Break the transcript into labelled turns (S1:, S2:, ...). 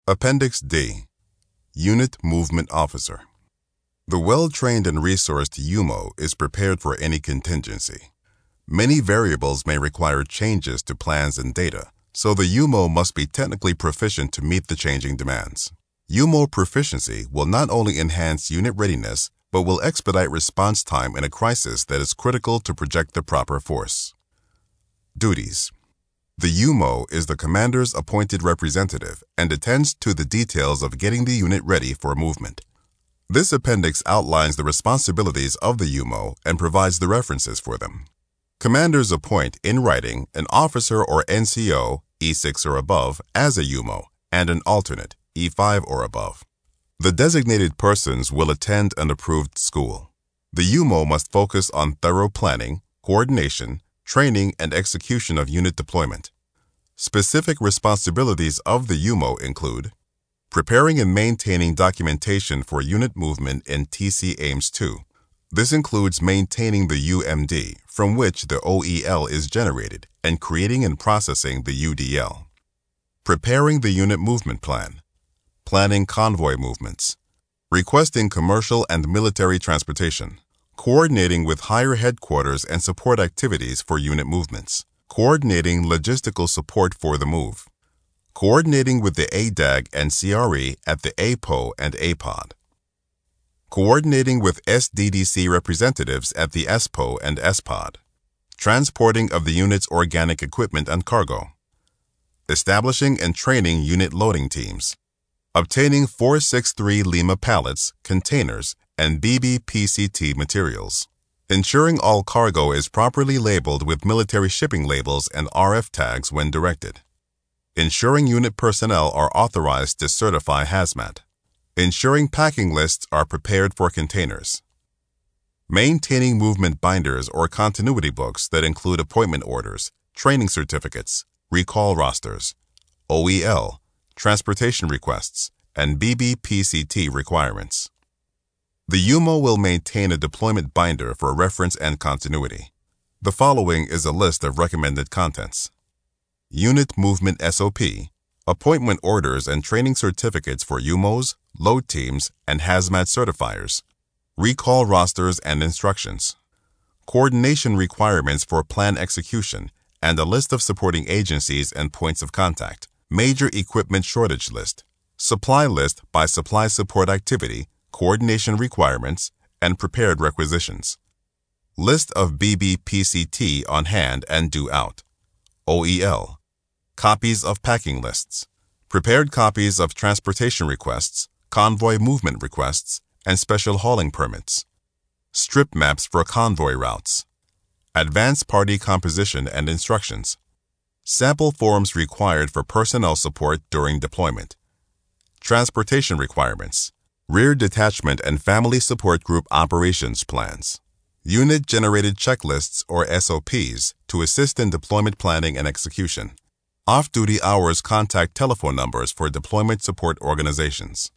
S1: Appendix D. Unit Movement Officer. The well-trained and resourced UMO is prepared for any contingency. Many variables may require changes to plans and data, so the UMO must be technically proficient to meet the changing demands. UMO proficiency will not only enhance unit readiness, but will expedite response time in a crisis that is critical to project the proper force. Duties. The UMO is the commander's appointed representative and attends to the details of getting the unit ready for movement. This appendix outlines the responsibilities of the UMO and provides the references for them. Commanders appoint, in writing, an officer or NCO, E6 or above, as a UMO, and an alternate, E5 or above. The designated persons will attend an approved school. The UMO must focus on thorough planning, coordination, training, and execution of unit deployment. Specific responsibilities of the UMO include preparing and maintaining documentation for unit movement in TC-AIMS-2. This includes maintaining the UMD, from which the OEL is generated, and creating and processing the UDL. Preparing the unit movement plan. Planning convoy movements. Requesting commercial and military transportation. Coordinating with higher headquarters and support activities for unit movements. Coordinating logistical support for the move. Coordinating with the ADAG and CRE at the APO and APOD. Coordinating with SDDC representatives at the ESPO and ESPOD. Transporting of the unit's organic equipment and cargo. Establishing and training unit loading teams. Obtaining 463 Lima pallets, containers, and BBPCT materials. Ensuring all cargo is properly labeled with military shipping labels and RF tags when directed. Ensuring unit personnel are authorized to certify hazmat. Ensuring packing lists are prepared for containers. Maintaining movement binders or continuity books that include appointment orders, training certificates, recall rosters, OEL, transportation requests, and BBPCT requirements. The UMO will maintain a deployment binder for reference and continuity. The following is a list of recommended contents. Unit Movement SOP, appointment orders and training certificates for UMOs, load teams, and hazmat certifiers, recall rosters and instructions, coordination requirements for plan execution, and a list of supporting agencies and points of contact, major equipment shortage list, supply list by supply support activity, coordination requirements, and prepared requisitions. List of BBPCT on hand and due out. OEL. Copies of packing lists. Prepared copies of transportation requests, convoy movement requests, and special hauling permits. Strip maps for convoy routes. Advanced party composition and instructions. Sample forms required for personnel support during deployment. Transportation requirements. Rear detachment and family support group operations plans. Unit-generated checklists or SOPs to assist in deployment planning and execution. Off-duty hours contact telephone numbers for deployment support organizations.